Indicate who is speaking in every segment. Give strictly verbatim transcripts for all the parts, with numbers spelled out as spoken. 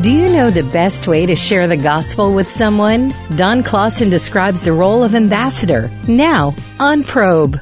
Speaker 1: Do you know the best way to share the gospel with someone? Don Clausen describes the role of ambassador now on Probe.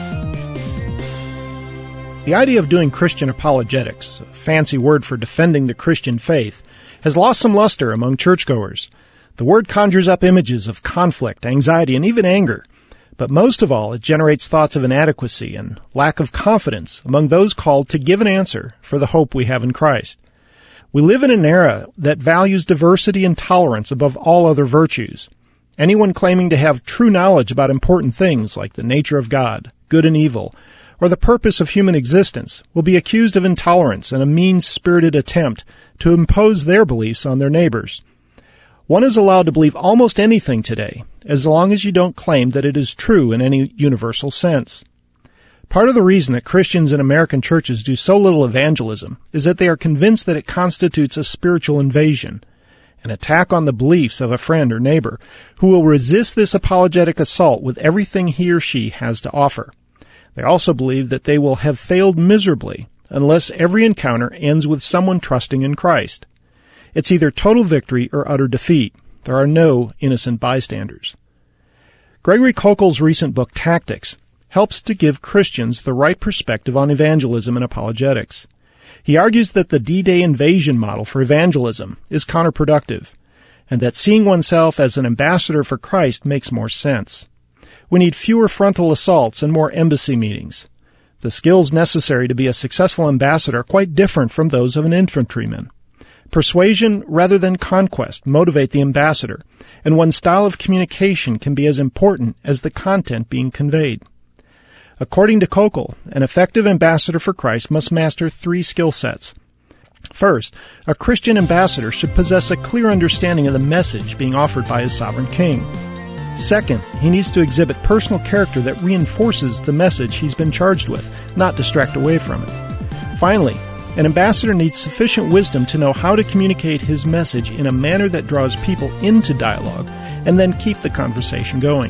Speaker 2: The idea of doing Christian apologetics, a fancy word for defending the Christian faith, has lost some luster among churchgoers. The word conjures up images of conflict, anxiety, and even anger. But most of all, it generates thoughts of inadequacy and lack of confidence among those called to give an answer for the hope we have in Christ. We live in an era that values diversity and tolerance above all other virtues. Anyone claiming to have true knowledge about important things like the nature of God, good and evil, or the purpose of human existence will be accused of intolerance and a mean-spirited attempt to impose their beliefs on their neighbors. One is allowed to believe almost anything today, as long as you don't claim that it is true in any universal sense. Part of the reason that Christians in American churches do so little evangelism is that they are convinced that it constitutes a spiritual invasion, an attack on the beliefs of a friend or neighbor who will resist this apologetic assault with everything he or she has to offer. They also believe that they will have failed miserably unless every encounter ends with someone trusting in Christ. It's either total victory or utter defeat. There are no innocent bystanders. Gregory Koukl's recent book, Tactics, helps to give Christians the right perspective on evangelism and apologetics. He argues that the D-Day invasion model for evangelism is counterproductive, and that seeing oneself as an ambassador for Christ makes more sense. We need fewer frontal assaults and more embassy meetings. The skills necessary to be a successful ambassador are quite different from those of an infantryman. Persuasion rather than conquest motivate the ambassador, and one's style of communication can be as important as the content being conveyed. According to Koukl, an effective ambassador for Christ must master three skill sets. First, a Christian ambassador should possess a clear understanding of the message being offered by his sovereign king. Second, he needs to exhibit personal character that reinforces the message he's been charged with, not distract away from it. Finally, an ambassador needs sufficient wisdom to know how to communicate his message in a manner that draws people into dialogue and then keep the conversation going.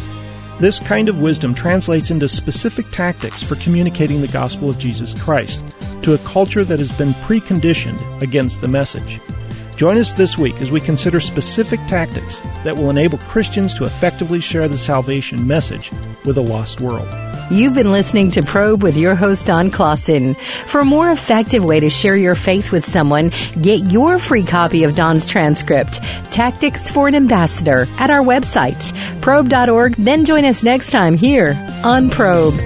Speaker 2: This kind of wisdom translates into specific tactics for communicating the gospel of Jesus Christ to a culture that has been preconditioned against the message. Join us this week as we consider specific tactics that will enable Christians to effectively share the salvation message with a lost world.
Speaker 1: You've been listening to Probe with your host, Don Clausen. For a more effective way to share your faith with someone, get your free copy of Don's transcript, Tactics for an Ambassador, at our website, probe dot org. Then join us next time here on Probe.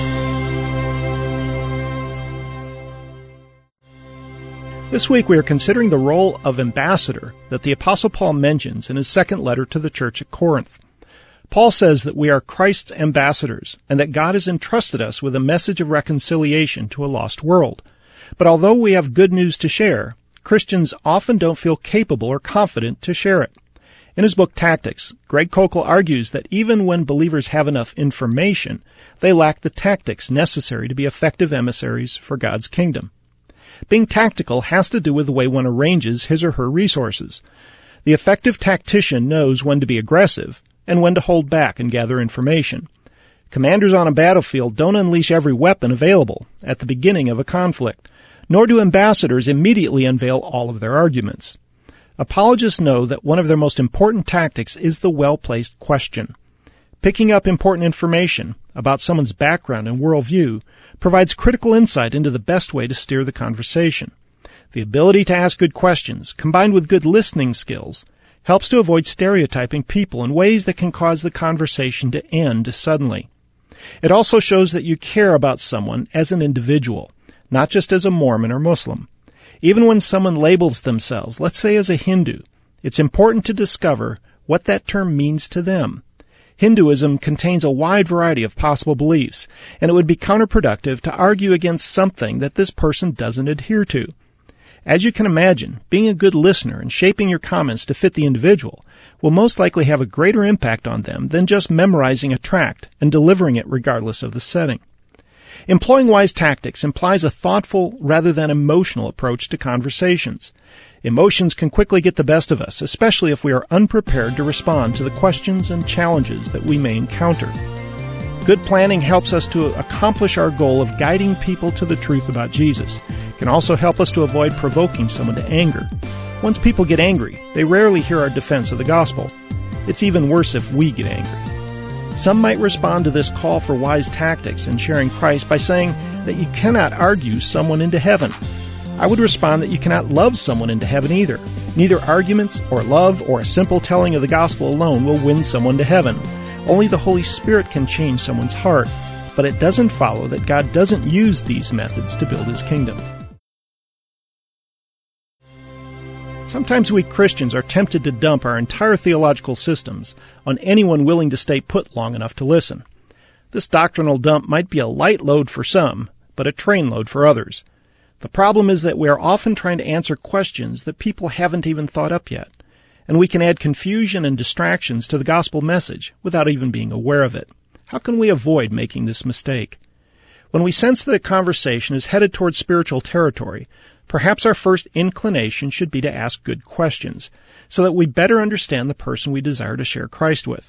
Speaker 2: This week we are considering the role of ambassador that the Apostle Paul mentions in his second letter to the church at Corinth. Paul says that we are Christ's ambassadors and that God has entrusted us with a message of reconciliation to a lost world. But although we have good news to share, Christians often don't feel capable or confident to share it. In his book Tactics, Greg Koukl argues that even when believers have enough information, they lack the tactics necessary to be effective emissaries for God's kingdom. Being tactical has to do with the way one arranges his or her resources. The effective tactician knows when to be aggressive and when to hold back and gather information. Commanders on a battlefield don't unleash every weapon available at the beginning of a conflict, nor do ambassadors immediately unveil all of their arguments. Apologists know that one of their most important tactics is the well-placed question. Picking up important information about someone's background and worldview provides critical insight into the best way to steer the conversation. The ability to ask good questions, combined with good listening skills, helps to avoid stereotyping people in ways that can cause the conversation to end suddenly. It also shows that you care about someone as an individual, not just as a Mormon or Muslim. Even when someone labels themselves, let's say as a Hindu, it's important to discover what that term means to them. Hinduism contains a wide variety of possible beliefs, and it would be counterproductive to argue against something that this person doesn't adhere to. As you can imagine, being a good listener and shaping your comments to fit the individual will most likely have a greater impact on them than just memorizing a tract and delivering it regardless of the setting. Employing wise tactics implies a thoughtful rather than emotional approach to conversations. Emotions can quickly get the best of us, especially if we are unprepared to respond to the questions and challenges that we may encounter. Good planning helps us to accomplish our goal of guiding people to the truth about Jesus. It can also help us to avoid provoking someone to anger Once people get angry, they rarely hear our defense of the gospel. It's even worse if we get angry. Some might respond to this call for wise tactics in sharing Christ by saying that you cannot argue someone into heaven. I would respond that you cannot love someone into heaven either. Neither arguments or love or a simple telling of the gospel alone will win someone to heaven. Only the Holy Spirit can change someone's heart, but it doesn't follow that God doesn't use these methods to build His kingdom. Sometimes we Christians are tempted to dump our entire theological systems on anyone willing to stay put long enough to listen. This doctrinal dump might be a light load for some, but a train load for others. The problem is that we are often trying to answer questions that people haven't even thought up yet, and we can add confusion and distractions to the gospel message without even being aware of it. How can we avoid making this mistake? When we sense that a conversation is headed towards spiritual territory, perhaps our first inclination should be to ask good questions, so that we better understand the person we desire to share Christ with.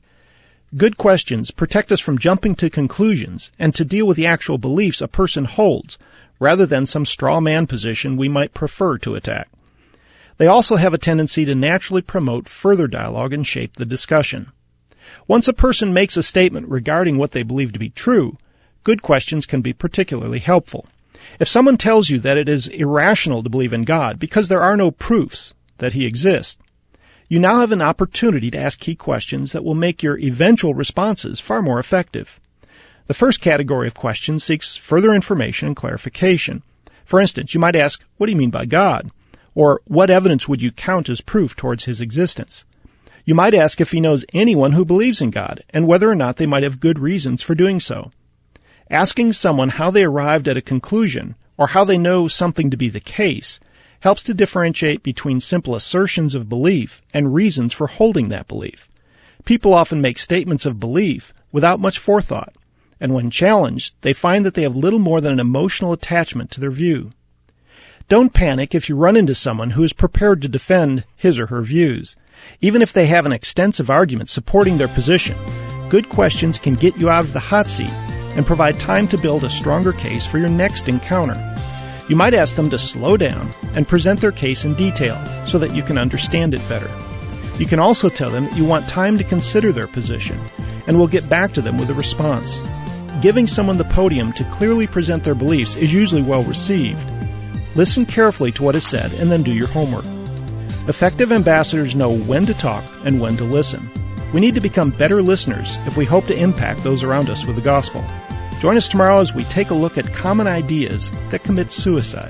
Speaker 2: Good questions protect us from jumping to conclusions and to deal with the actual beliefs a person holds, rather than some straw man position we might prefer to attack. They also have a tendency to naturally promote further dialogue and shape the discussion. Once a person makes a statement regarding what they believe to be true, good questions can be particularly helpful. If someone tells you that it is irrational to believe in God because there are no proofs that He exists, you now have an opportunity to ask key questions that will make your eventual responses far more effective. The first category of questions seeks further information and clarification. For instance, you might ask, "What do you mean by God?" Or, "What evidence would you count as proof towards His existence?" You might ask if he knows anyone who believes in God, and whether or not they might have good reasons for doing so. Asking someone how they arrived at a conclusion, or how they know something to be the case, helps to differentiate between simple assertions of belief and reasons for holding that belief. People often make statements of belief without much forethought, and when challenged, they find that they have little more than an emotional attachment to their view. Don't panic if you run into someone who is prepared to defend his or her views. Even if they have an extensive argument supporting their position, good questions can get you out of the hot seat and provide time to build a stronger case for your next encounter. You might ask them to slow down and present their case in detail so that you can understand it better. You can also tell them that you want time to consider their position and will get back to them with a response. Giving someone the podium to clearly present their beliefs is usually well received. Listen carefully to what is said and then do your homework. Effective ambassadors know when to talk and when to listen. We need to become better listeners if we hope to impact those around us with the gospel. Join us tomorrow as we take a look at common ideas that commit suicide.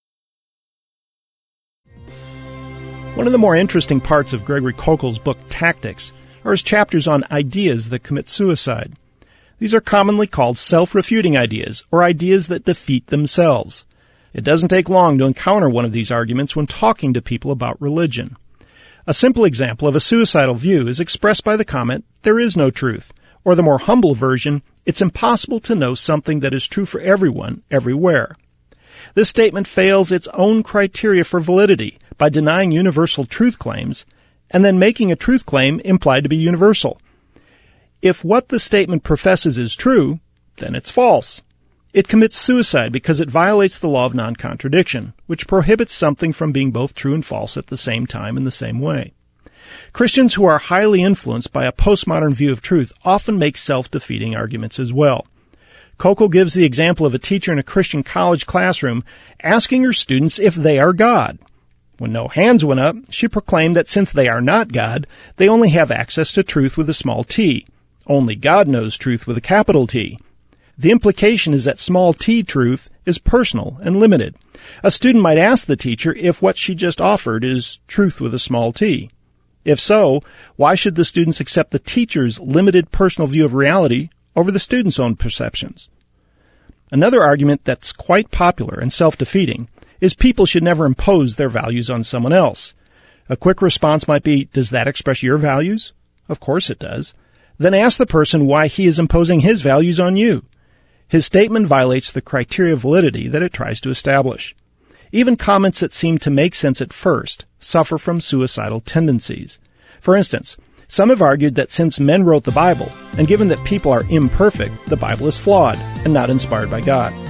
Speaker 2: One of the more interesting parts of Gregory Koukl's book Tactics are his chapters on ideas that commit suicide. These are commonly called self-refuting ideas, or ideas that defeat themselves. It doesn't take long to encounter one of these arguments when talking to people about religion. A simple example of a suicidal view is expressed by the comment, "There is no truth," or the more humble version, "It's impossible to know something that is true for everyone, everywhere." This statement fails its own criteria for validity by denying universal truth claims and then making a truth claim implied to be universal. If what the statement professes is true, then it's false. It commits suicide because it violates the law of non-contradiction, which prohibits something from being both true and false at the same time in the same way. Christians who are highly influenced by a postmodern view of truth often make self-defeating arguments as well. Koukl gives the example of a teacher in a Christian college classroom asking her students if they are God. When no hands went up, she proclaimed that since they are not God, they only have access to truth with a small t. Only God knows truth with a capital T. The implication is that small t truth is personal and limited. A student might ask the teacher if what she just offered is truth with a small t. If so, why should the students accept the teacher's limited personal view of reality over the student's own perceptions? Another argument that's quite popular and self-defeating is people should never impose their values on someone else. A quick response might be, does that express your values? Of course it does. Then ask the person why he is imposing his values on you. His statement violates the criteria of validity that it tries to establish. Even comments that seem to make sense at first suffer from suicidal tendencies. For instance, some have argued that since men wrote the Bible, and given that people are imperfect, the Bible is flawed and not inspired by God.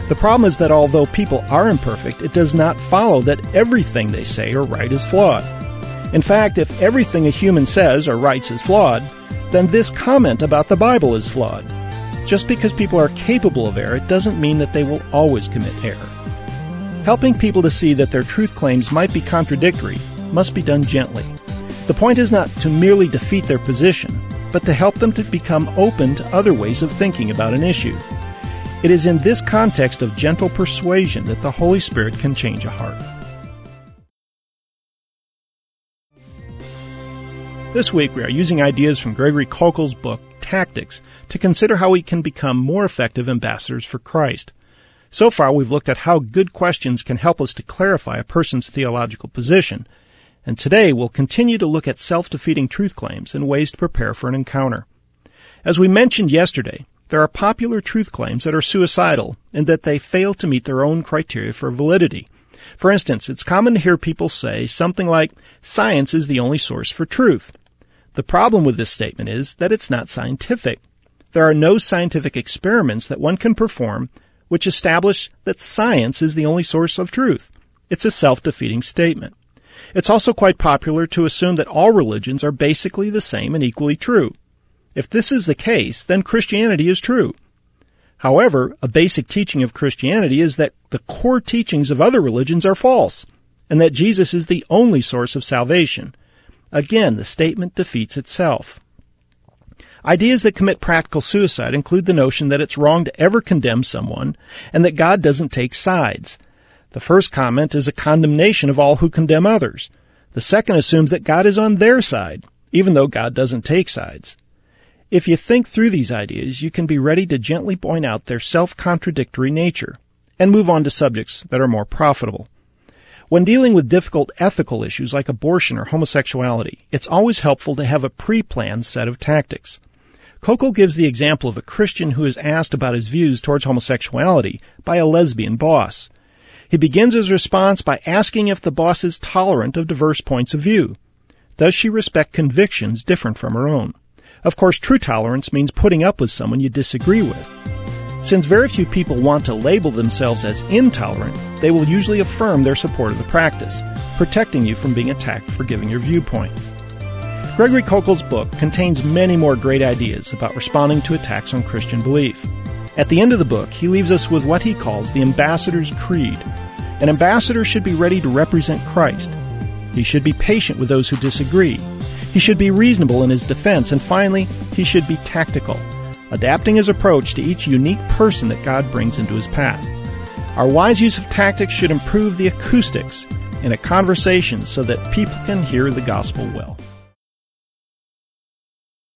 Speaker 2: The problem is that although people are imperfect, it does not follow that everything they say or write is flawed. In fact, if everything a human says or writes is flawed, then this comment about the Bible is flawed. Just because people are capable of error, it doesn't mean that they will always commit error. Helping people to see that their truth claims might be contradictory must be done gently. The point is not to merely defeat their position, but to help them to become open to other ways of thinking about an issue. It is in this context of gentle persuasion that the Holy Spirit can change a heart. This week we are using ideas from Gregory Koukl's book, Tactics, to consider how we can become more effective ambassadors for Christ. So far we've looked at how good questions can help us to clarify a person's theological position, and today we'll continue to look at self-defeating truth claims and ways to prepare for an encounter. As we mentioned yesterday, there are popular truth claims that are suicidal in that they fail to meet their own criteria for validity. For instance, it's common to hear people say something like, "Science is the only source for truth." The problem with this statement is that it's not scientific. There are no scientific experiments that one can perform which establish that science is the only source of truth. It's a self-defeating statement. It's also quite popular to assume that all religions are basically the same and equally true. If this is the case, then Christianity is true. However, a basic teaching of Christianity is that the core teachings of other religions are false, and that Jesus is the only source of salvation. Again, the statement defeats itself. Ideas that commit practical suicide include the notion that it's wrong to ever condemn someone, and that God doesn't take sides. The first comment is a condemnation of all who condemn others. The second assumes that God is on their side, even though God doesn't take sides. If you think through these ideas, you can be ready to gently point out their self-contradictory nature and move on to subjects that are more profitable. When dealing with difficult ethical issues like abortion or homosexuality, it's always helpful to have a pre-planned set of tactics. Koukl gives the example of a Christian who is asked about his views towards homosexuality by a lesbian boss. He begins his response by asking if the boss is tolerant of diverse points of view. Does she respect convictions different from her own? Of course, true tolerance means putting up with someone you disagree with. Since very few people want to label themselves as intolerant, they will usually affirm their support of the practice, protecting you from being attacked for giving your viewpoint. Gregory Koukl's book contains many more great ideas about responding to attacks on Christian belief. At the end of the book, he leaves us with what he calls the ambassador's creed. An ambassador should be ready to represent Christ. He should be patient with those who disagree. He should be reasonable in his defense, and finally, he should be tactical, adapting his approach to each unique person that God brings into his path. Our wise use of tactics should improve the acoustics in a conversation so that people can hear the gospel well.